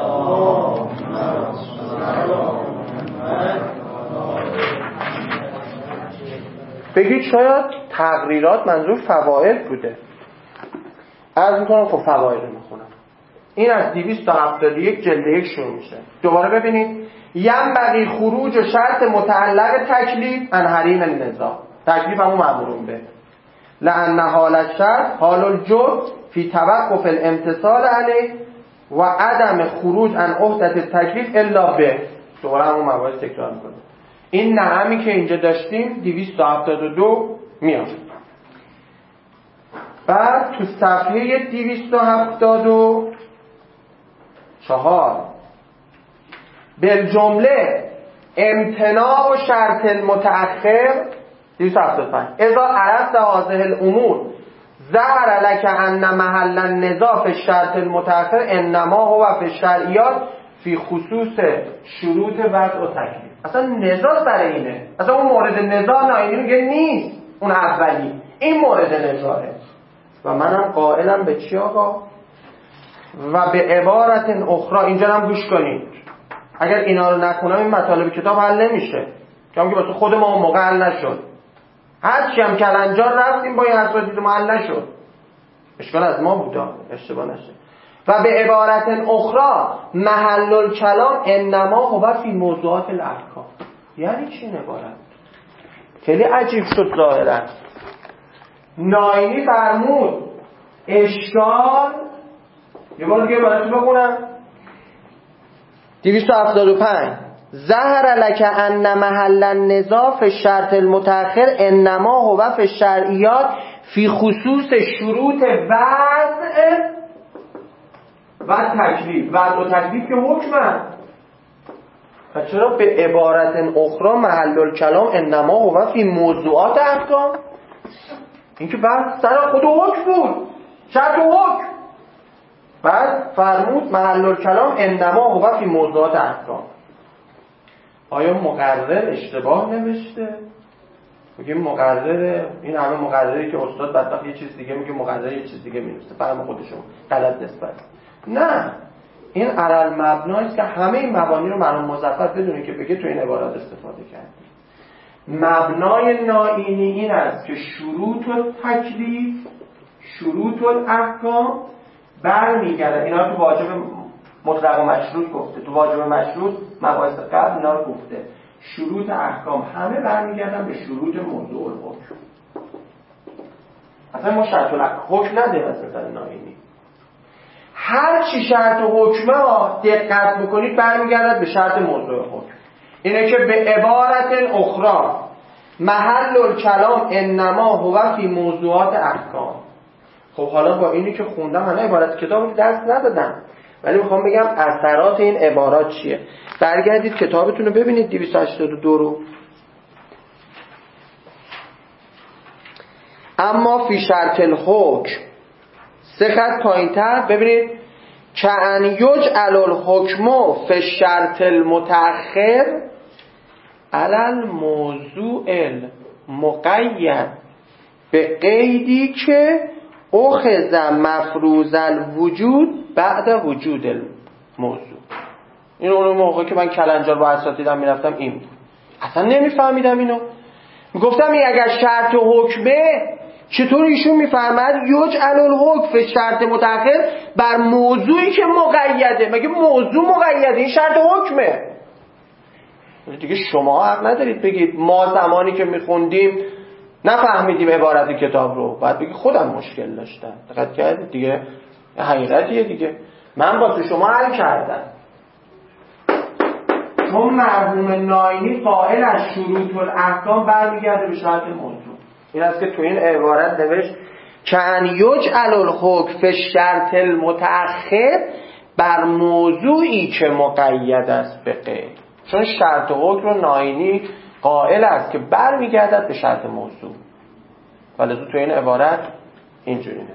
بگید شاید تقریرات منظور فواید بوده. عرض میکنم خب فواید رو میخونم. این از دویست و هفتاد و یک جلد یک شروع میشه. دوباره ببینید ینبغی خروج و شرط متعلق تکلیف عن حریم النزاع. تکلیف همون مأمورون به لأن حال الشرط حال الجد فی توقف الامتصال علیه و عدم خروج عن عهدة التکلیف الا به. دوباره همون مباحث تکرار میکنه. این نعمی که اینجا داشتیم دویست و هفتاد و دو میاد. بعد تو صفحه دویست و هفتاد و چهار بالجمله امتناع و شرط المتأخر دویست و هفتاد و پنج اذا عرفت هذه الامور ظهر لك ان محل النزاع في الشرط المتأخر انما هو في الشرعیات فی خصوص شروط وضع و تکلیف. اصلا نزاع سر اینه، اصلا اون مورد نزاع ناینی میگه نیست، اون اولی این مورد نزاعه. و منم قائلم به چی آقا؟ و به عبارت اخرى. اینجا هم گوش کنید، اگر اینا رو نخونم این مطالب کتاب حل نمیشه، چون که واسه خود ما اون موقع حل نشد. هر چی هم کلنجار رفتیم با این اساتید ما حل نشد. اشکال از ما بودا، اشتباه نشه. و به عبارت اخرى محل الکلام انما هو فی موضوعات الاحکام. یعنی چی این عبارت؟ خیلی عجیب شد ظاهرا. ناینی فرمود اشکال، یه بار دیگه براتون بخونم دویست و هفتاد و پنج ظهر لك ان محل النزاع في الشرط المتأخر انما هو في الشرعیات فی خصوص شروط وضع و تکلیف. وضع و تکلیف که حکمه. و چرا به عبارت اخرى محل الکلام انما هو فی موضوعات احکام؟ این که بحث سر خود حکم بود، شرط و حکم. بعد فرمود محل الکلام انما هو فی موضوعات احکام. آیا مقرر اشتباه نوشته؟ میگه مقرر، این همه مقرری که استاد بدبخت یه چیز دیگه میگه، مقرر یه چیز دیگه مینویسه، فهم خودشون غلط نسبت. نه، این علل مبنایی است که همه این مبانی رو مرحوم مظفر بدونه که بگه تو این عبارات استفاده کردیم. مبنای ناینی این است که شروط و تکلیف، شروط و احکام برمیگرده. اینا تو واجب مطلق و مشروط گفته، تو واجب مشروط مباحث قبل اینا رو گفته. شروط احکام همه برمیگردن به شروط موضوع الحکم. اصلا ما شرط الحکم نداریم از نظر ناینی. هر چی شرط و حکمه ها دقت بکنید برمیگردد به شرط موضوع حکم. اینه که به عبارت اخرى محل الکلام انما هو فی موضوعات احکام. خب حالا با اینی که خوندم من عبارت کتاب دست ندادم، ولی میخوام بگم اثرات این عبارات چیه. برگردید کتابتون رو ببینید دویست و هشتاد و دو رو. اما فی شرط الحکم سه خط پایین‌تر ببینید که ان یجعل الحکم فی الشرط المتأخر علی الموضوع المقید به قیدی که اخذ مفروض الوجود بعد وجود الموضوع. این اون موقع که من کلنجار با اساتیدم میرفتم این بود، اصلا نمیفهمیدم اینو. میگفتم این اگر شرط و حکمه چطور ایشون میفهمد یجعل الحکم فی شرط متأخر بر موضوعی که مقیده؟ مگه موضوع مقیده؟ این شرط و حکمه دیگه. شما حق ندارید بگید ما زمانی که میخوندیم نفهمیدیم عبارت کتاب رو، بعد بگید خودم مشکل داشتم. دقت کردید دیگه، حقیقتیه دیگه. من واسه شما حل کردم. چون مرحوم ناینی قائل از شروط الاحکام برمیگرده به شرط موضوع. این است که تو این عبارت نوشت که ان یجعل الحکم فی الشرط المتأخر بر موضوعی که مقید است به قید. چون شرط و حکم رو ناینی قائل است که برمیگردد به شرط موضوع، ولی تو این عبارت اینجوری نوشت.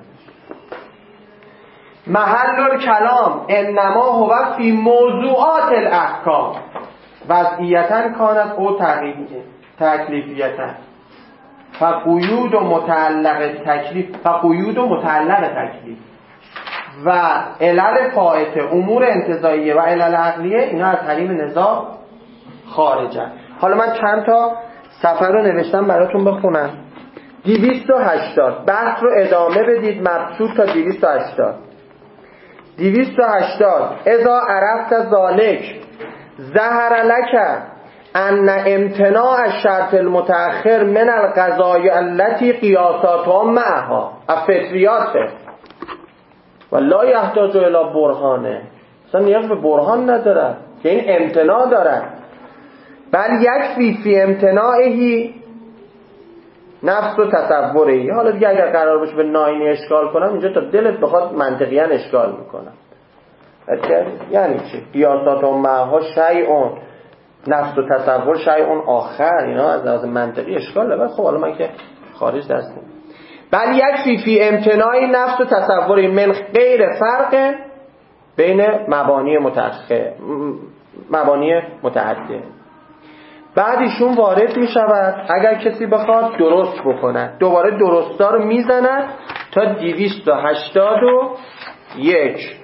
محل الکلام انما هو فی موضوعات الاحکام وضعیتا کانت او تکلیفیتا فقیود و متعلق تکلیف فقیود و متعلق تکلیف و علل فائته امور انتزاعیه و علل عقلیه اینا از حریم نزاع خارجن. حالا من چند تا صفحه رو نوشتم براتون بخونم. دویست و هشتاد بحث رو ادامه بدید مبسوط تا دویست و هشتاد. دویست و هشتاد اذا عرفت ذالک ظهر لک ان امتناع الشرط المتأخر من القضايا التي قیاساتها معها الفطریات والله یحتاج الی برهانه، اصلا نیاز به برهان نداره که این امتناع داره. بل یکفی فی امتناعهی نفس و تصوری. حالا دیگه اگر قرار باشه به ناینی اشکال کنم اینجا تا دلت بخواد منطقیاً اشکال میکنم. یعنی چی؟ قیاسات و معها شیء نفس و تصور شیء آخر، اینا از لحاظ منطقی اشکال داره. خب حالا من که خارج دست نمیدم. بل یکفی فی امتناع نفس و تصوری من غیر فرق بین مبانی متأخر مبانی متعدد. بعد ایشون وارد می شود اگر کسی بخواد درست بکنه، دوباره درستا رو می زند تا دویست و هشتاد و یک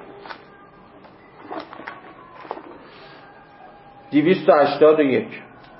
دویست و هشتاد و یک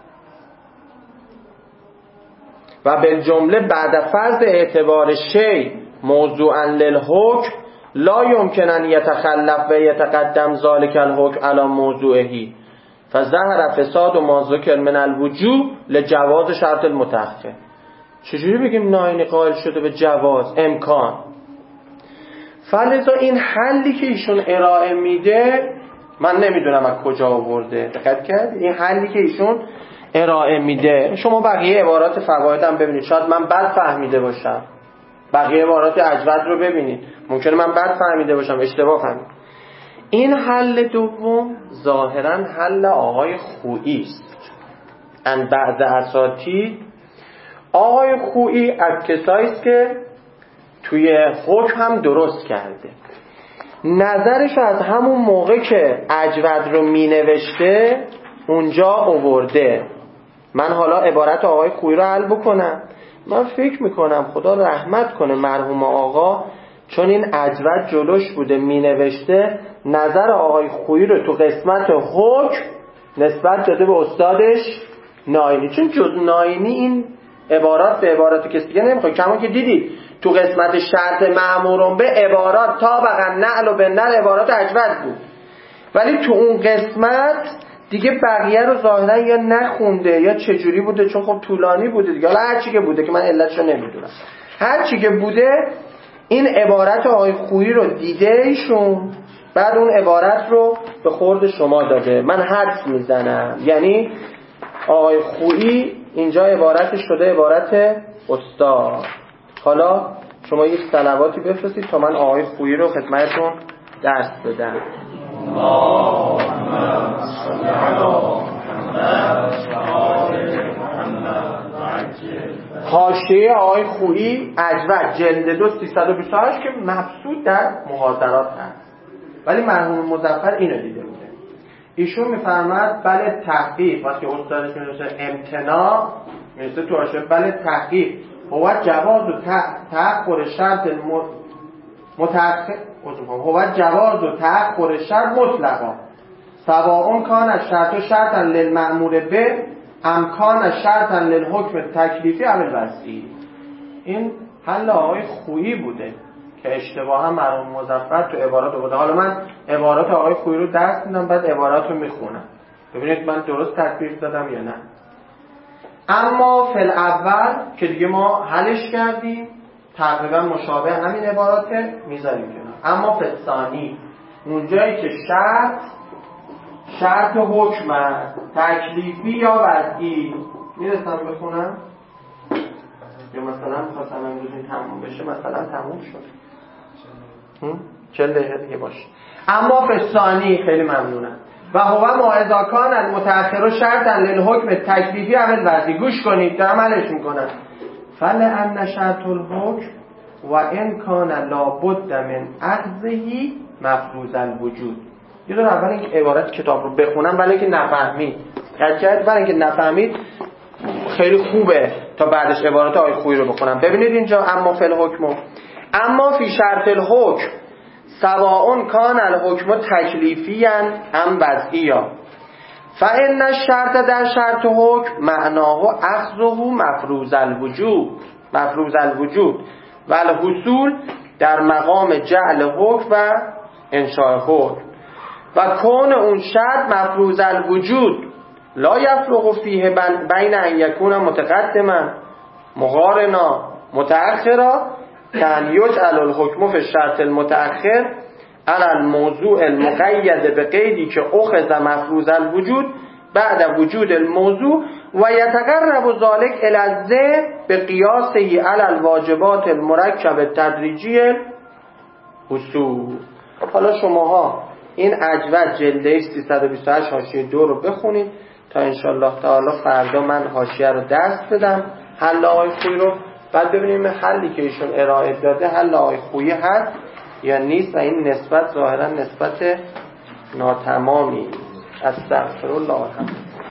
و به جمله بعد فرض اعتبار شی موضوعا للحکم لا یمکن ان یتخلف و یتقدم ذلک الحکم علی موضوعهی فظهر فساد و ما ذکر من الوجوب لجواز شرط المتأخر. چجوری بگیم ناینی قائل شده به جواز امکان؟ فلذا این حلی که ایشون ارائه میده من نمیدونم از کجا آورده، دقت کرد؟ این حلی که ایشون ارائه میده، شما بقیه عبارات فواید هم ببینید، شاید من بد فهمیده باشم، بقیه عبارات اجود رو ببینید، ممکنه من بد فهمیده باشم، اشتباه فهمیدم. این حل دوم ظاهرا حل آقای خویی است. ان بعض اساتید آقای خویی از کسایی است که توی حکم هم درست کرده. نظرش از همون موقع که اجود رو می نوشته اونجا آورده. من حالا عبارت آقای خویی رو حل بکنم. من فکر میکنم خدا رحمت کنه مرحوم آقا، چون این اجود جلوش بوده می نوشته، نظر آقای خویی رو تو قسمت حکم نسبت داده به استادش ناینی، چون جز ناینی این عبارات به عبارات کسی دیگه نمیخواد. کما که دیدید تو قسمت شرط مأمورون به عبارات طابقا نعل و بنر عبارات اجود بود، ولی تو اون قسمت دیگه بقیه رو ظاهرا یا نخونده یا چجوری بوده، چون خب طولانی بوده دیگه، حالا هر چی که بوده که من علتشو نمیدونم، هر چی که بوده این عبارت آقای خویی رو دیده ایشون، بعد اون عبارت رو به خورد شما داده. من حدس میزنم یعنی آقای خویی اینجا عبارتش شده عبارت استاد. حالا شما یک صلواتی بفرستید تا من آقای خویی رو خدمتتون درس بدم. حاشیه آقای خویی اجود جلد دو سیصد و بیست و هشت که مبسوط در محاضرات هست، ولی مرحوم مظفر اینو دیده بوده. ایشون میفرماد بله تحقیق، وقتی استادش می‌نویسه امتناع می‌نویسه تو حاشیه بله تحقیق هو جواز و تأخر شرط متأخر هو جواز و تأخر شرط مطلقا سواء کان الشرط شرطا للمأمور به امکان شرطا للحکم تکلیفی او الوضعی. این حل آقای خویی بوده که اشتباها مرحوم مظفر تو عبارات بوده. حالا من عبارات آقای خویی رو درس میدم، بعد عبارات رو میخونم ببینید من درست تطبیق دادم یا نه. اما فی الاول که دیگه ما حلش کردیم تقریبا مشابه همین عباراته میذاریم کنار. اما فی الثانی اونجایی که شرط شرط حکم تکلیفی یا وضعی میرسم بخونم، یا مثلا میخواستم امروز این تموم بشه مثلا تموم شد چل دقیقه دیگه باشه. اما فی الثانی خیلی ممنونم و هو ما اذا کان المتأخر شرطا للحکم تکلیفی او الوضعی. گوش کنید دارم حلش میکنم. فلان شرط الحکم و ان کان لابد من اخذه مفروض الوجود. یه دور اول این عبارت کتاب رو بخونم برای اینکه نفهمید، حقیقت برای اینکه نفهمید خیلی خوبه تا بعدش عبارات آیه خویی رو بخونم. ببینید اینجا اما فی الحکم، اما فی شرط الحکم سواء کان الحکم تکلیفی ام وضعیا فان الشرط در شرط حکم معناه اخذه مفروض الوجود مفروض الوجود و الحصول در مقام جعل حکم و انشاء حکم و کون اون شرط مفروض الوجود لا یفرق فیه بین ان یکون متقدما مقارنا متأخرا کان یجعل الحکم فی الشرط المتأخر علی الموضوع المقید به قیدی که اخذ مفروض الوجود بعد وجود الموضوع و یتقرب ذلك الی الذهن به قیاسه علی الواجبات المرکب تدریجی اصول. حالا شماها این اجود جلده سیصد و بیست و هشت حاشیه دو رو بخونید تا انشالله تعالی فردا من حاشیه رو دست بدم حل آقای خویی رو، بعد ببینیم حلی که ایشون ارائه داده حل آقای خویی هست یا نیست و این نسبت ظاهرا نسبت ناتمامی. استغفرالله العظیم.